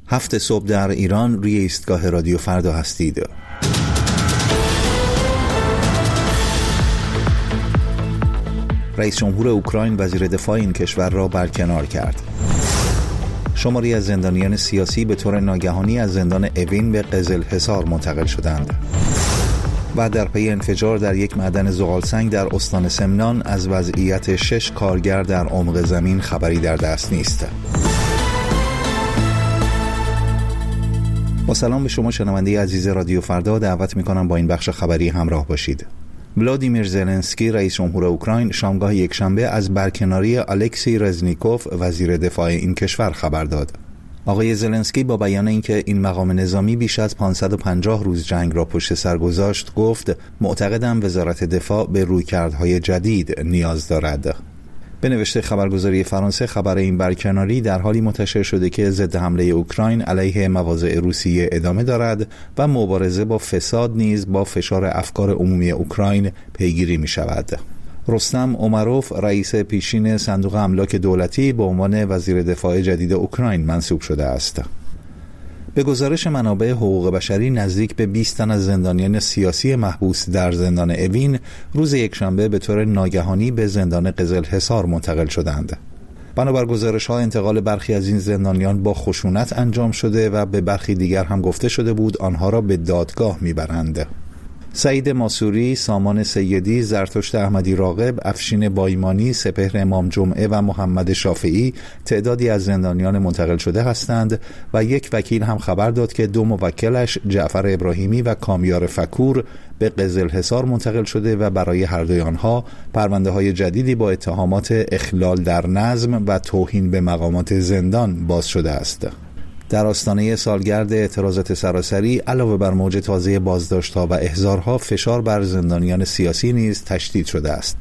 7 صبح در ایران روی ایستگاه رادیو فردا هستید. رئیس جمهور اوکراین وزیر دفاع این کشور را برکنار کرد. شماری از زندانیان سیاسی به طور ناگهانی از زندان اوین به قزلحصار منتقل شدند. و در پی انفجار در یک معدن زغالسنگ در استان سمنان از وضعیت 6 کارگر در عمق زمین خبری در دست نیست. با سلام به شما شنونده عزیز رادیو فردا، دعوت می‌کنم با این بخش خبری همراه باشید. ولادیمیر زلنسکی رئیس جمهور اوکراین شامگاه یکشنبه از برکناری الکسی رزنیکوف وزیر دفاع این کشور خبر داد. آقای زلنسکی با بیان اینکه این مقام نظامی بیش از 550 روز جنگ را پشت سر گذاشت گفت معتقدم وزارت دفاع به رویکردهای جدید نیاز دارد. به نوشته خبرگزاری فرانسه، خبر این برکناری در حالی منتشر شده که ضد حمله اوکراین علیه مواضع روسیه ادامه دارد و مبارزه با فساد نیز با فشار افکار عمومی اوکراین پیگیری می شود. رستم اومروف رئیس پیشین صندوق املاک دولتی به عنوان وزیر دفاع جدید اوکراین منصوب شده است. به گزارش منابع حقوق بشری، نزدیک به 20 تن از زندانیان سیاسی محبوس در زندان اوین روز یکشنبه به طور ناگهانی به زندان قزلحصار منتقل شدند. بنابر گزارش‌ها انتقال برخی از این زندانیان با خشونت انجام شده و به برخی دیگر هم گفته شده بود آنها را به دادگاه میبرند. سعید ماسوری، سامان سیدی، زرتشت احمدی راغب، افشین بایمانی، سپهر امام جمعه و محمد شافعی تعدادی از زندانیان منتقل شده هستند و یک وکیل هم خبر داد که 2 موکلش جعفر ابراهیمی و کامیار فکور به قزلحصار منتقل شده و برای هر دوی آنها پرونده‌های جدیدی با اتهامات اخلال در نظم و توهین به مقامات زندان باز شده است. در آستانه سالگرد اعتراضات سراسری علاوه بر موج تازه بازداشت‌ها و احضارها، فشار بر زندانیان سیاسی نیز تشدید شده است.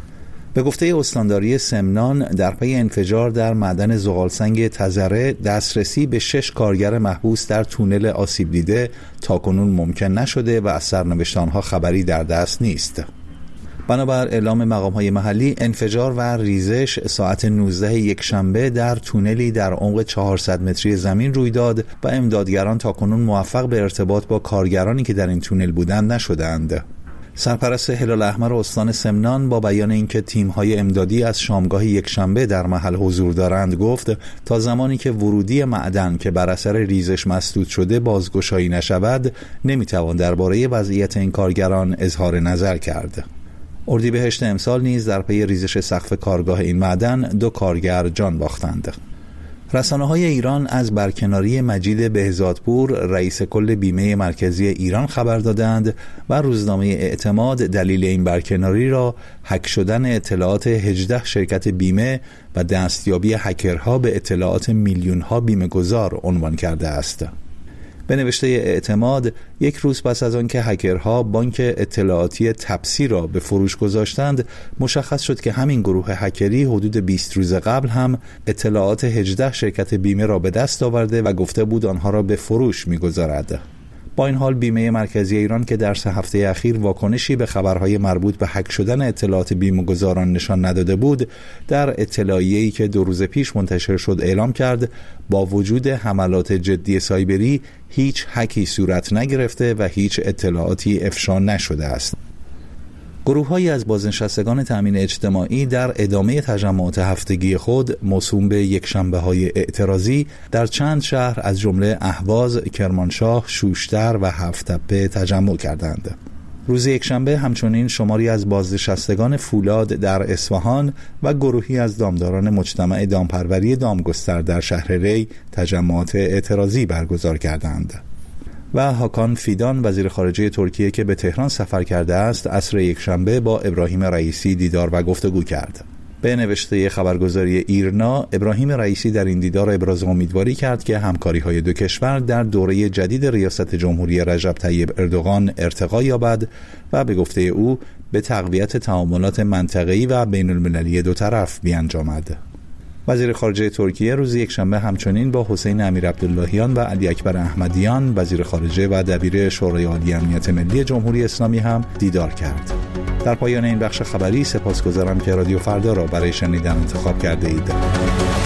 به گفته استانداری سمنان، در پی انفجار در معدن زغالسنگ تزره دسترسی به 6 کارگر محبوس در تونل آسیب دیده تاکنون ممکن نشده و از سرنوشت آنها خبری در دست نیست. بنابر اعلام مقام‌های محلی، انفجار و ریزش ساعت 19 یکشنبه در تونلی در عمق 400 متری زمین روی داد و امدادگران تاکنون موفق به ارتباط با کارگرانی که در این تونل بودند نشدند. سرپرست هلال احمر استان سمنان با بیان اینکه تیم‌های امدادی از شامگاه یکشنبه در محل حضور دارند گفت تا زمانی که ورودی معدن که بر اثر ریزش مسدود شده بازگشایی نشود، نمی‌توان درباره وضعیت این کارگران اظهار نظر کرد. اردیبهشت امسال نیز در پی ریزش سقف کارگاه این معدن 2 کارگر جان باختند. رسانه‌های ایران از برکناری مجید بهزادپور رئیس کل بیمه مرکزی ایران خبر دادند و روزنامه اعتماد دلیل این برکناری را هک شدن اطلاعات 18 شرکت بیمه و دستیابی هکرها به اطلاعات میلیون‌ها بیمه‌گذار عنوان کرده است. به نوشته اعتماد، یک روز پس از آن که هکرها بانک اطلاعاتی تپسی را به فروش گذاشتند، مشخص شد که همین گروه هکری حدود 20 روز قبل هم اطلاعات 18 شرکت بیمه را به دست آورده و گفته بود آنها را به فروش می‌گذارد. با این حال بیمه مرکزی ایران که در 3 هفته اخیر واکنشی به خبرهای مربوط به هک شدن اطلاعات بیمه‌گذاران نشان نداده بود، در اطلاعیه‌ای که 2 روز پیش منتشر شد اعلام کرد با وجود حملات جدی سایبری هیچ هکی صورت نگرفته و هیچ اطلاعاتی افشا نشده است. گروه‌هایی از بازنشستگان تامین اجتماعی در ادامه تجمعات هفتگی خود موسوم به یکشنبه‌های اعتراضی در چند شهر از جمله اهواز، کرمانشاه، شوشتر و هفت‌تپه تجمع کردند. روز یکشنبه همچنین شماری از بازنشستگان فولاد در اصفهان و گروهی از دامداران مجتمع دامپروری دامگستر در شهر ری تجمعات اعتراضی برگزار کردند. و هاکان فیدان وزیر خارجه ترکیه که به تهران سفر کرده است، عصر یکشنبه با ابراهیم رئیسی دیدار و گفتگو کرد. به نوشته خبرگزاری ایرنا، ابراهیم رئیسی در این دیدار ابراز امیدواری کرد که همکاری‌های 2 کشور در دوره جدید ریاست جمهوری رجب طیب اردوغان ارتقا یابد و به گفته او به تقویت تعاملات منطقه‌ای و بین‌المللی 2 طرف بیانجامد. وزیر خارجه ترکیه روز یکشنبه همچنین با حسین امیرعبداللهیان و علی اکبر احمدیان وزیر خارجه و دبیر شورای عالی امنیت ملی جمهوری اسلامی هم دیدار کرد. در پایان این بخش خبری سپاسگزارم که رادیو فردا را برای شنیدن انتخاب کرده اید.